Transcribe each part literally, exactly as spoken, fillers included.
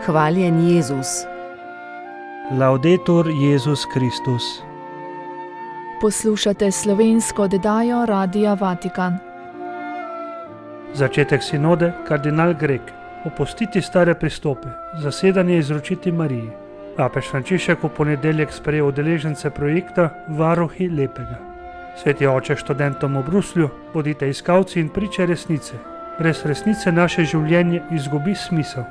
Hvaljen Jezus. Laudetur Jezus Kristus. Poslušate slovensko oddajo Radia Vatikan. Začetek sinode, kardinal Grek. Opustiti stare pristope, zasedanje izročiti Mariji. Papež Frančišek v ponedeljek sprejel udeležence projekta Varuhi lepega. Sveti oče študentom v Bruslju, bodite iskalci in priče resnice. Brez resnice naše življenje izgubi smisel.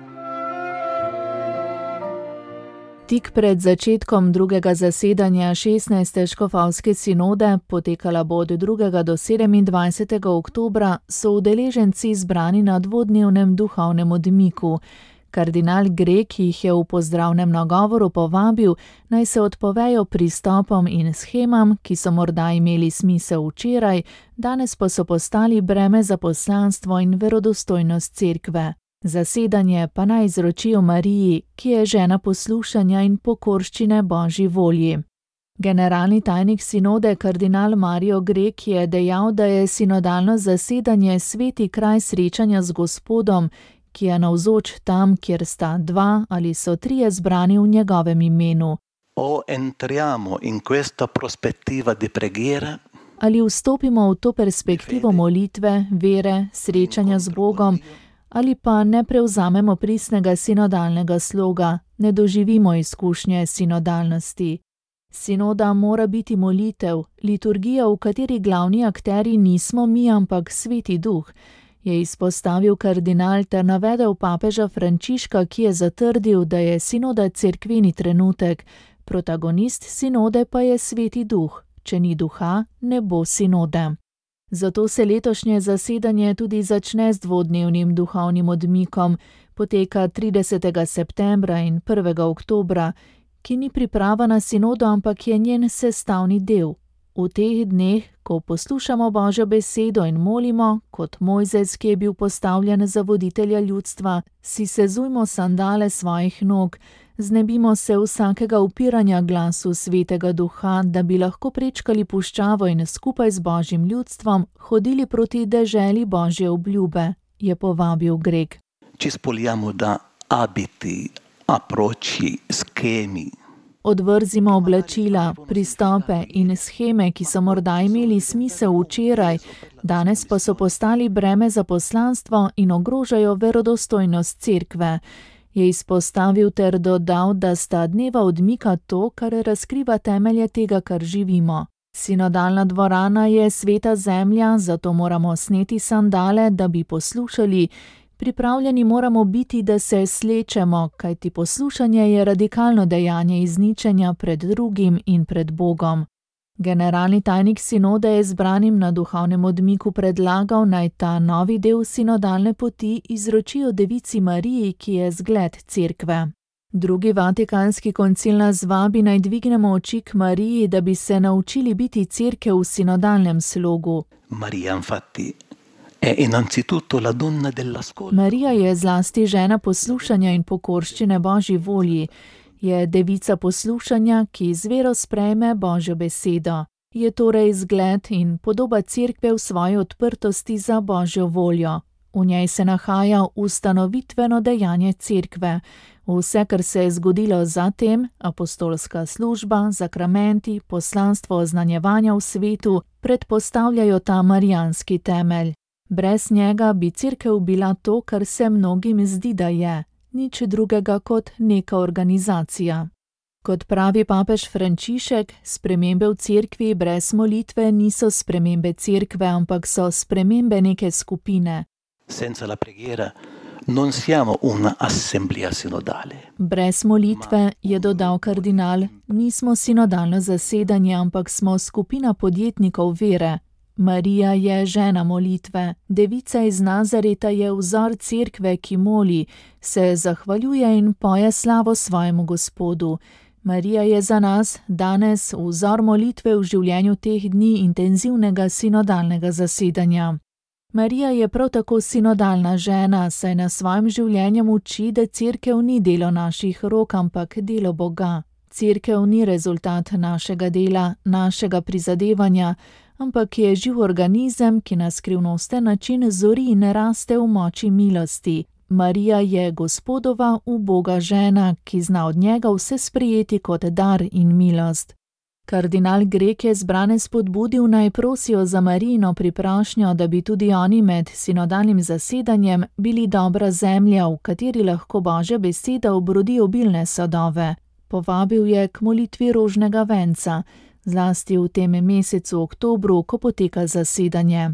Tik pred začetkom drugega zasedanja šestnajste škofovske sinode, potekala bo od drugega do sedemindvajsetega oktobra, so udeleženci zbrani na dvodnevnem duhovnem odmiku. Kardinal Grek jih je v pozdravnem nagovoru povabil, naj se odpovejo pristopom in shemam, ki so morda imeli smisel včeraj, danes pa so postali breme za poslanstvo in verodostojnost cerkve. Zasedanje pa naj izročijo Mariji, ki je žena poslušanja in pokorščine Božji volji. Generalni tajnik sinode kardinal Mario Grek je dejal, da je sinodalno zasedanje sveti kraj srečanja z Gospodom, ki je navzoč tam, kjer sta dva ali so trije zbrani v njegovem imenu. O entriamo in questa prospettiva di preghiera, Ali vstopimo v to perspektivo molitve, vere, srečanja z Bogom, ali pa ne prevzamemo pristnega sinodalnega sloga, ne doživimo izkušnje sinodalnosti. Sinoda mora biti molitev, liturgija, v kateri glavni akteri nismo mi, ampak Sveti Duh, je izpostavil kardinal ter navedel papeža Frančiška, ki je zatrdil, da je sinoda cerkveni trenutek, protagonist sinode pa je Sveti Duh, če ni duha, ne bo sinode. Zato se letošnje zasedanje tudi začne z dvodnevnim duhovnim odmikom, poteka tridesetega septembra in prvega oktobra, ki ni priprava na sinodo, ampak je njen sestavni del. V teh dneh, ko poslušamo Božjo besedo in molimo, kot Mojzes, ki je bil postavljen za voditelja ljudstva, si sezujmo sandale svojih nog, znebimo se vsakega upiranja glasu Svetega Duha, da bi lahko prečkali puščavo in skupaj z Božjim ljudstvom hodili proti deželi Božje obljube, je povabil Grek. ci spogliamo da abiti, approcci, schemi. Odvrzimo oblačila, pristope in sheme, ki so morda imeli smisel včeraj, danes pa so postali breme za poslanstvo in ogrožajo verodostojnost cerkve. Je izpostavil ter dodal, da sta dneva odmika to, kar razkriva temelje tega, kar živimo. Sinodalna dvorana je sveta zemlja, zato moramo sneti sandale, da bi poslušali. Pripravljeni moramo biti, da se slečemo, kajti poslušanje je radikalno dejanje izničenja pred drugim in pred Bogom. Generalni tajnik sinode je zbranim na duhovnem odmiku predlagal, naj ta novi del sinodalne poti izročijo Devici Mariji, ki je zgled cerkve. Drugi vatikanski koncil nas vabi, naj dvignemo oči k Mariji, da bi se naučili biti cerkev v sinodalnem slogu. Maria, infatti, è innanzitutto la donna dell'ascolto. Marija je zlasti žena poslušanja in pokorščine Božji volji. Je devica poslušanja, ki z vero sprejme Božjo besedo. Je torej zgled in podoba cerkve v svoji odprtosti za Božjo voljo. V njej se nahaja ustanovitveno dejanje cerkve. Vse, kar se je zgodilo zatem, apostolska služba, zakramenti, poslanstvo oznanjevanja v svetu, predpostavljajo ta marijanski temelj. Brez njega bi cerkev bila to, kar se mnogim zdi, da je. Nič drugega kot neka organizacija. Kot pravi papež Frančišek, spremembe v cerkvi brez molitve niso spremembe cerkve, ampak so spremembe neke skupine. Senza la preghiera non siamo una assemblea sinodale. Brez molitve, je dodal kardinal, nismo sinodalno zasedanje, ampak smo skupina podjetnikov vere. Marija je žena molitve, devica iz Nazareta je vzor cerkve, ki moli, se zahvaljuje in poje slavo svojemu Gospodu. Marija je za nas danes vzor molitve v življenju teh dni intenzivnega sinodalnega zasedanja. Marija je prav tako sinodalna žena, saj na svojem življenjem uči, da cerkev ni delo naših rok, ampak delo Boga. Cerkev ni rezultat našega dela, našega prizadevanja, ampak je živ organizem, ki na skrivnosten način zori in raste v moči milosti, Marija je Gospodova uboga žena, ki zna od njega vse sprejeti kot dar in milost. Kardinal Grek je zbrane spodbudil, naj prosijo za Marijino priprošnjo, da bi tudi oni med sinodalnim zasedanjem bili dobra zemlja, v kateri lahko Božja beseda obrodi obilne sadove. Povabil je k molitvi rožnega venca, zlasti v tem mesecu oktobru, ko poteka zasedanje.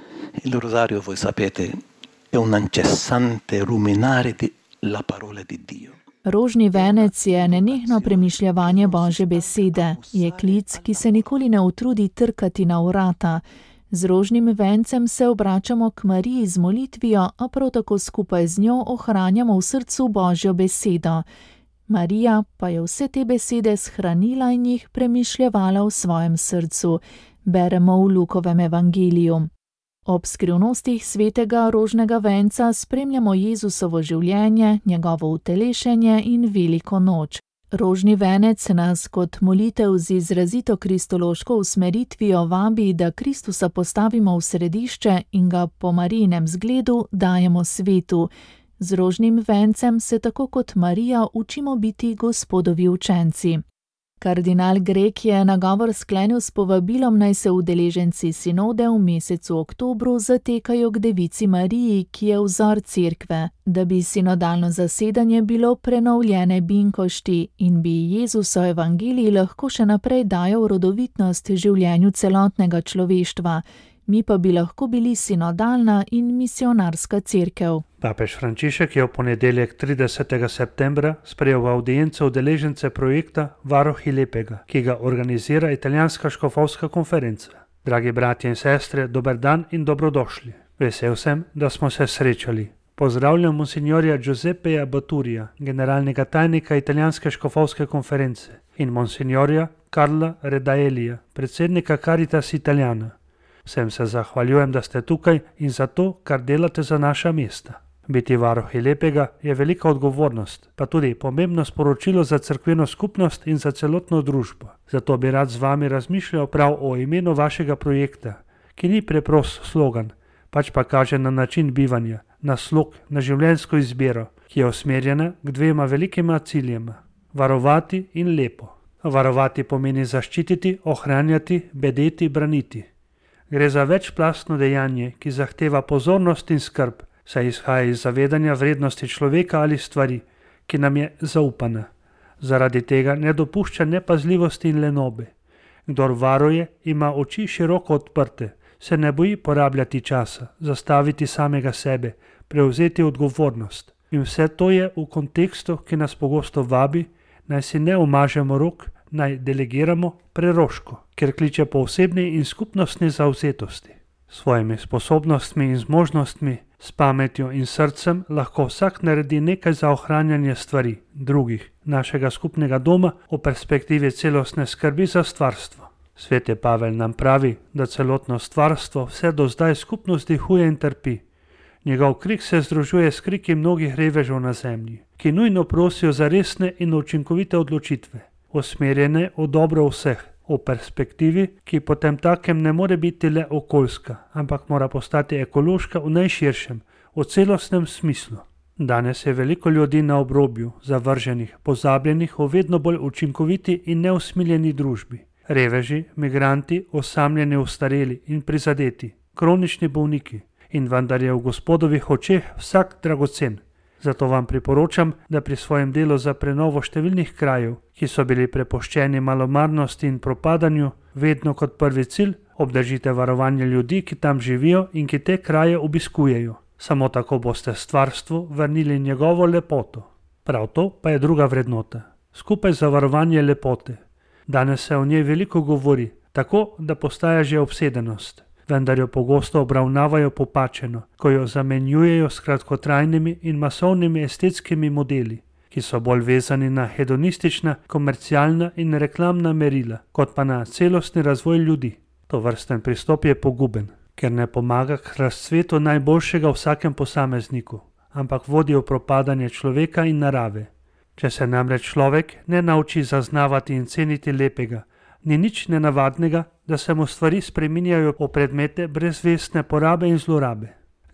Il rosario, voi sapete, è un incessante ruminare di la parola di Dio. Rožni venec je nenehno premišljevanje Božje besede, je klic, ki se nikoli ne utrudi trkati na vrata. Z rožnim vencem se obračamo k Mariji z molitvijo, a prav tako skupaj z njo ohranjamo v srcu Božjo besedo. Marija pa je vse te besede shranila in jih premišljevala v svojem srcu, beremo v Lukovem evangeliju. Ob skrivnostih svetega rožnega venca spremljamo Jezusovo življenje, njegovo utelešenje in veliko noč. Rožni venec nas kot molitev z izrazito kristološko usmeritvijo vabi, da Kristusa postavimo v središče in ga po Marijinem zgledu dajemo svetu. Z rožnim vencem se tako kot Marija učimo biti Gospodovi učenci. Kardinal Grek je nagovor sklenil s povabilom, naj se udeleženci sinode v mesecu oktobru zatekajo k Devici Mariji, ki je vzor cerkve, da bi sinodalno zasedanje bilo prenovljene binkošti in bi Jezusov evangelij lahko še naprej dajal rodovitnost življenju celotnega človeštva. Mi pa bi lahko bili sinodalna in misionarska cerkev. Papež Frančišek je v ponedeljek tridesetega septembra sprejel v avdienco udeležence projekta Varuhi lepega, ki ga organizira Italijanska škofovska konferenca. Dragi bratje in sestre, dober dan in dobrodošli. Vesel sem, da smo se srečali. Pozdravljam monsignorja Giuseppeja Baturija, generalnega tajnika Italijanske škofovske konference, in monsignorja Carla Redaelija, predsednika Caritas Italiana. Vsem se zahvaljujem, da ste tukaj in za to, kar delate za naša mesta. Biti varuhi lepega je velika odgovornost, pa tudi pomembno sporočilo za cerkveno skupnost in za celotno družbo. Zato bi rad z vami razmišljal prav o imenu vašega projekta, ki ni preprost slogan, pač pa kaže na način bivanja, na slog, na življenjsko izbiro, ki je usmerjena k dvema velikima ciljema: varovati in lepo. Varovati pomeni zaščititi, ohranjati, bedeti, braniti. Gre za večplastno dejanje, ki zahteva pozornost in skrb, saj izhaja iz zavedanja vrednosti človeka ali stvari, ki nam je zaupana. Zaradi tega ne dopušča nepazljivosti in lenobe. Kdor varuje, ima oči široko odprte, se ne boji porabljati časa, zastaviti samega sebe, prevzeti odgovornost. In vse to je v kontekstu, ki nas pogosto vabi, naj si ne umažemo rok, naj delegiramo preroško, ker kliče po osebni in skupnostni zavzetosti. S svojimi sposobnostmi in zmožnostmi, s pametjo in srcem lahko vsak naredi nekaj za ohranjanje stvari, drugih, našega skupnega doma, v perspektivi celostne skrbi za stvarstvo. Sveti Pavel nam pravi, da celotno stvarstvo vse do zdaj skupno vzdihuje in trpi. Njegov krik se združuje s kriki mnogih revežev na zemlji, ki nujno prosijo za resne in učinkovite odločitve, usmerjene v dobro vseh, v perspektivi, ki potem takem ne more biti le okoljska, ampak mora postati ekološka v najširšem, v celostnem smislu. Danes je veliko ljudi na obrobju, zavrženih, pozabljenih v vedno bolj učinkoviti in neusmiljeni družbi. Reveži, migranti, osamljeni, ostareli in prizadeti, kronični bolniki. In vendar je v Gospodovih očeh vsak dragocen. Zato vam priporočam, da pri svojem delu za prenovo številnih krajev, ki so bili prepuščeni malomarnosti in propadanju, vedno kot prvi cilj obdržite varovanje ljudi, ki tam živijo in ki te kraje obiskujejo. Samo tako boste stvarstvu vrnili njegovo lepoto. Prav to pa je druga vrednota. Skupaj za varovanje lepote. Danes se o njej veliko govori, tako da postaja že obsedenost. Vendar jo pogosto obravnavajo popačeno, ko jo zamenjujejo s kratkotrajnimi in masovnimi estetskimi modeli, ki so bolj vezani na hedonistična, komercialna in reklamna merila, kot pa na celostni razvoj ljudi. Tovrsten pristop je poguben, ker ne pomaga k razcvetu najboljšega v vsakem posamezniku, ampak vodi v propadanje človeka in narave. Če se namreč človek ne nauči zaznavati in ceniti lepega, ni nič nenavadnega, da se mu stvari spreminjajo v predmete brezvestne porabe in zlorabe.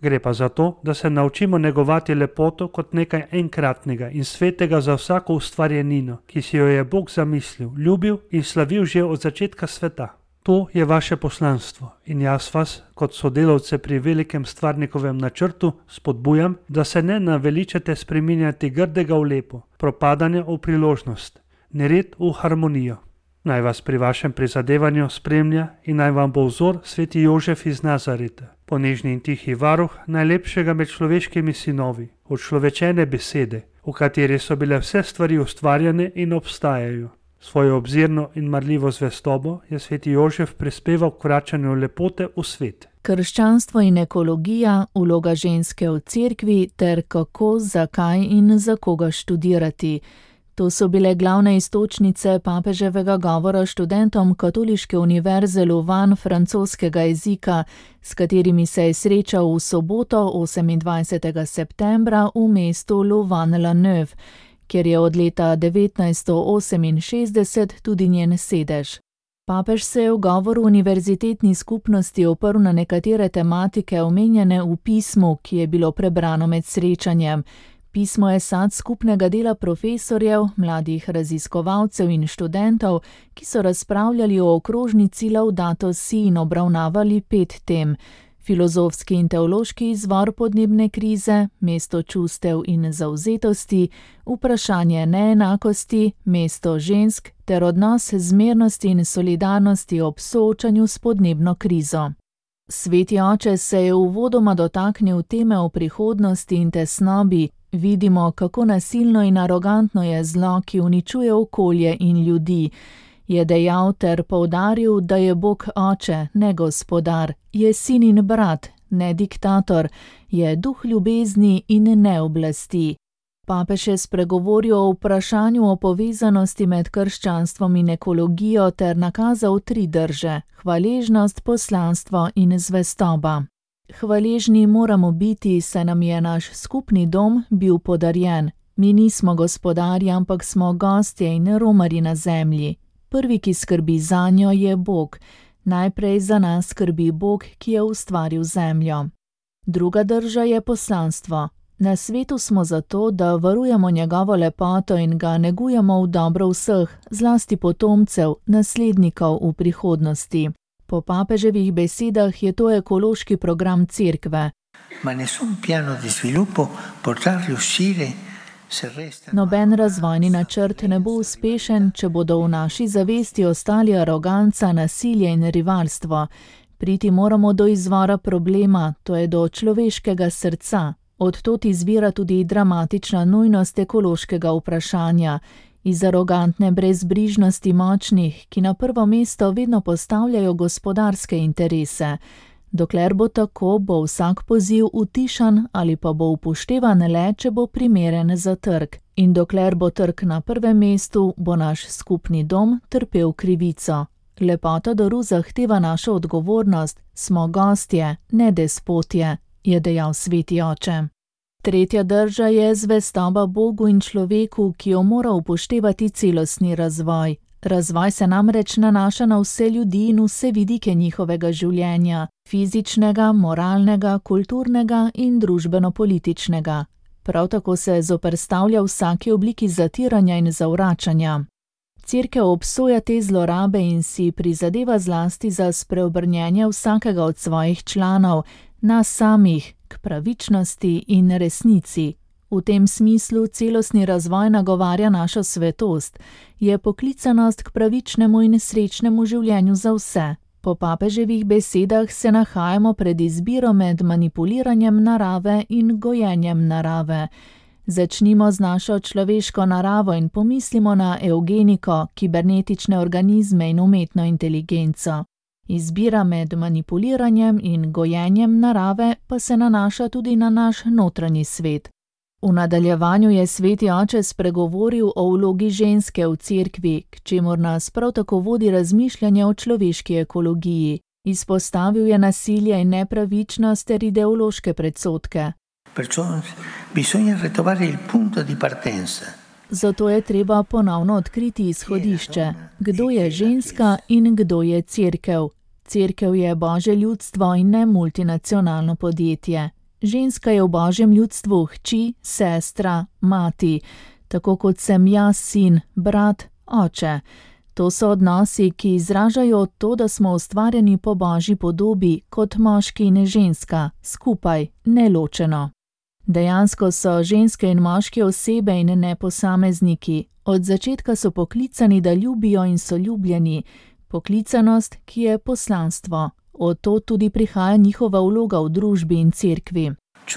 Gre pa za to, da se naučimo negovati lepoto kot nekaj enkratnega in svetega za vsako ustvarjenino, ki si jo je Bog zamislil, ljubil in slavil že od začetka sveta. To je vaše poslanstvo in jaz vas, kot sodelavce pri velikem stvarnikovem načrtu, spodbujam, da se ne naveličate spreminjati grdega v lepo, propadanje v priložnost, nered v harmonijo. Naj vas pri vašem prizadevanju spremlja in naj vam bo vzor sveti Jožef iz Nazareta, ponežni in tihi varuh najlepšega med človeškimi sinovi, učlovečene besede, v kateri so bile vse stvari ustvarjene in obstajajo. Svojo obzirno in marljivo zvestobo je sveti Jožef prispeval k vračanju lepote v svet. Krščanstvo in ekologija, vloga ženske v cerkvi ter kako, zakaj in za koga študirati. To so bile glavne iztočnice papeževega govora študentom Katoliške univerze Louvain francoskega jezika, s katerimi se je srečal v soboto osemindvajsetega septembra v mestu Louvain-la-Neuve, kjer je od leta devetnajststo oseminšestdeset tudi njen sedež. Papež se je v govoru univerzitetni skupnosti oprl na nekatere tematike omenjene v pismu, ki je bilo prebrano med srečanjem. Pismo je sad skupnega dela profesorjev, mladih raziskovalcev in študentov, ki so razpravljali o okrožnici Laudato Si in obravnavali pet tem: filozofski in teološki izvor podnebne krize, mesto čustev in zavzetosti, vprašanje neenakosti, mesto žensk ter odnos zmernosti in solidarnosti ob soočanju s podnebno krizo. Sveti oče se je uvodoma dotaknil teme o prihodnosti in tesnobi. Vidimo, kako nasilno in arogantno je zlo, ki uničuje okolje in ljudi, je dejal ter poudaril, da je Bog oče, ne gospodar, je sin in brat, ne diktator, je duh ljubezni in ne oblasti. Papež je spregovoril o vprašanju o povezanosti med krščanstvom in ekologijo ter nakazal tri drže: hvaležnost, poslanstvo in zvestoba. Hvaležni moramo biti, saj nam je naš skupni dom bil podarjen. Mi nismo gospodarji, ampak smo gostje in romarji na zemlji. Prvi, ki skrbi zanjo, je Bog. Najprej za nas skrbi Bog, ki je ustvaril zemljo. Druga drža je poslanstvo. Na svetu smo zato, da varujemo njegovo lepoto in ga negujemo v dobro vseh, zlasti potomcev, naslednikov v prihodnosti. Po papeževih besedah je to ekološki program cerkve. Noben razvojni načrt ne bo uspešen, če bodo v naši zavesti ostali aroganca, nasilje in rivalstvo. Priti moramo do izvora problema, to je do človeškega srca. Od tod izvira tudi dramatična nujnost ekološkega vprašanja. Iz arogantne brezbrižnosti močnih, ki na prvo mesto vedno postavljajo gospodarske interese. Dokler bo tako, bo vsak poziv utišan ali pa bo upoštevan le, če bo primeren za trg. In dokler bo trg na prvem mestu, bo naš skupni dom trpel krivico. Lepota daru zahteva našo odgovornost, smo gostje, ne despotje, je dejal sveti oče. Tretja drža je zvestoba Bogu in človeku, ki jo mora upoštevati celostni razvoj. Razvoj se namreč nanaša na vse ljudi in vse vidike njihovega življenja, fizičnega, moralnega, kulturnega in družbeno-političnega. Prav tako se zoperstavlja vsaki obliki zatiranja in zavračanja. Cerkev obsoja te zlorabe in si prizadeva zlasti za spreobrnjenje vsakega od svojih članov, nas samih, k pravičnosti in resnici. V tem smislu celostni razvoj nagovarja našo svetost, je poklicanost k pravičnemu in srečnemu življenju za vse. Po papeževih besedah se nahajamo pred izbiro med manipuliranjem narave in gojenjem narave. Začnimo z našo človeško naravo in pomislimo na evgeniko, kibernetične organizme in umetno inteligenco. Izbira med manipuliranjem in gojenjem narave pa se nanaša tudi na naš notranji svet. V nadaljevanju je sveti oče spregovoril o vlogi ženske v cerkvi, k čemur nas prav tako vodi razmišljanje o človeški ekologiji. Izpostavil je nasilje in nepravičnost ter ideološke predsodke. Zato je treba ponovno odkriti izhodišče, kdo je ženska in kdo je cerkev. Cerkev je Božje ljudstvo in ne multinacionalno podjetje. Ženska je v božjem ljudstvu hči, sestra, mati, tako kot sem jaz sin, brat, oče. To so odnosi, ki izražajo to, da smo ustvarjeni po božji podobi, kot moški in ženska, skupaj, neločeno. Dejansko so ženske in moški osebe in ne posamezniki. Od začetka so poklicani, da ljubijo in so ljubljeni. Poklicanost, ki je poslanstvo. Od to tudi prihaja njihova vloga v družbi in cerkvi.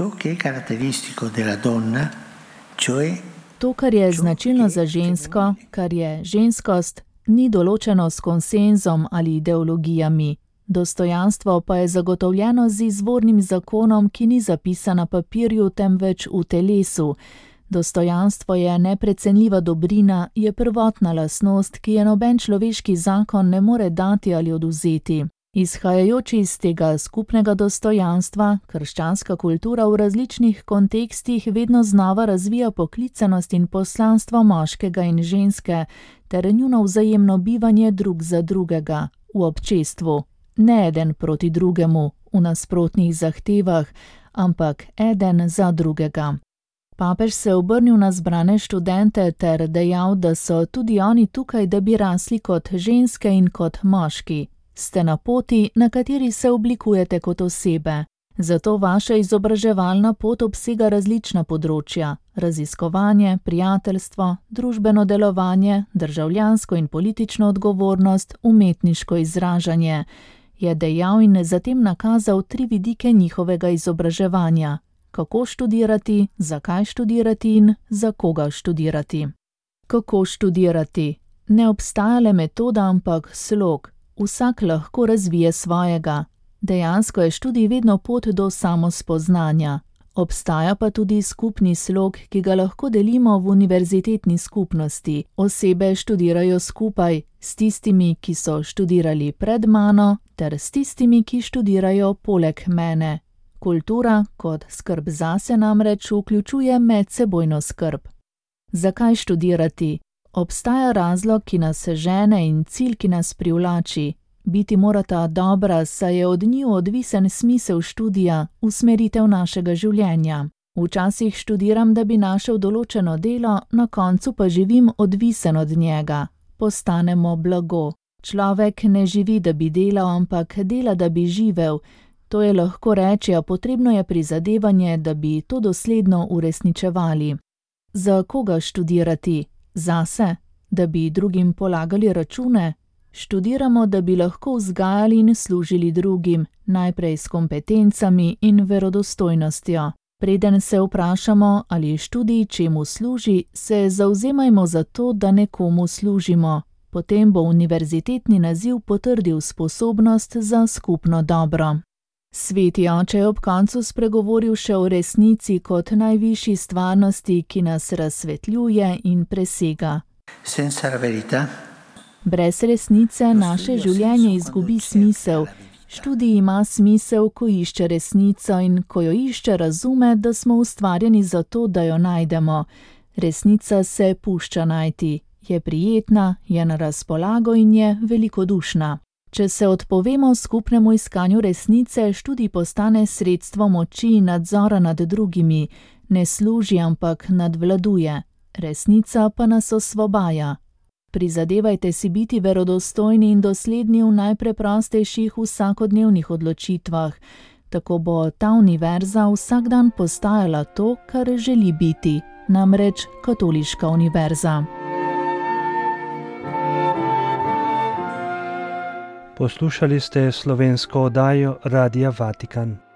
To, kar je značilno za žensko, kar je ženskost, ni določeno s konsenzom ali ideologijami. Dostojanstvo pa je zagotovljeno z izvornim zakonom, ki ni zapisan na papirju, temveč v telesu. Dostojanstvo je neprecenljiva dobrina, je prvotna lastnost, ki je noben človeški zakon ne more dati ali odvzeti. Izhajajoči iz tega skupnega dostojanstva, krščanska kultura v različnih kontekstih vedno znova razvija poklicanost in poslanstvo moškega in ženske ter njuno vzajemno bivanje drug za drugega, v občestvu. Ne eden proti drugemu, v nasprotnih zahtevah, ampak eden za drugega. Papež se je obrnil na zbrane študente ter dejal, da so tudi oni tukaj, da bi rasli kot ženske in kot moški. Ste na poti, na kateri se oblikujete kot osebe. Zato vaša izobraževalna pot obsega različna področja: raziskovanje, prijateljstvo, družbeno delovanje, državljansko in politično odgovornost, umetniško izražanje. Je dejal in zatem nakazal tri vidike njihovega izobraževanja: kako študirati, zakaj študirati in za koga študirati. Kako študirati? Ne obstaja le metoda, ampak slog. Vsak lahko razvije svojega. Dejansko je študij vedno pot do samospoznanja. Obstaja pa tudi skupni slog, ki ga lahko delimo v univerzitetni skupnosti. Osebe študirajo skupaj s tistimi, ki so študirali pred mano, ter s tistimi, ki študirajo poleg mene. Kultura kot skrb zase namreč vključuje medsebojno skrb. Zakaj študirati? Obstaja razlog, ki nas žene in cilj, ki nas privlači. Biti morata dobra, saj je od njiju odvisen smisel študija, usmeritev našega življenja. Včasih študiram, da bi našel določeno delo, na koncu pa živim odvisen od njega. Postanemo blago. Človek ne živi, da bi delal, ampak dela, da bi živel. To je lahko reči, a potrebno je prizadevanje, da bi to dosledno uresničevali. Za koga študirati? Zase? Da bi drugim polagali račune? Študiramo, da bi lahko vzgajali in služili drugim, najprej s kompetencami in verodostojnostjo. Preden se vprašamo, ali študij čemu služi, se zavzemajmo za to, da nekomu služimo. Potem bo univerzitetni naziv potrdil sposobnost za skupno dobro. Sveti oče je ob koncu spregovoril še o resnici kot najvišji stvarnosti, ki nas razsvetljuje in presega. Brez resnice naše življenje izgubi smisel. Študij ima smisel, ko išče resnico in ko jo išče, razume, da smo ustvarjeni za to, da jo najdemo. Resnica se pušča najti. Je prijetna, je na razpolago in je velikodušna. Če se odpovemo skupnemu iskanju resnice, študij postane sredstvo moči in nadzora nad drugimi. Ne služi, ampak nadvladuje. Resnica pa nas osvobaja. Prizadevajte si biti verodostojni in dosledni v najpreprostejših vsakodnevnih odločitvah. Tako bo ta univerza vsak dan postajala to, kar želi biti, namreč katoliška univerza. Poslušali ste slovensko oddajo Radia Vatikan.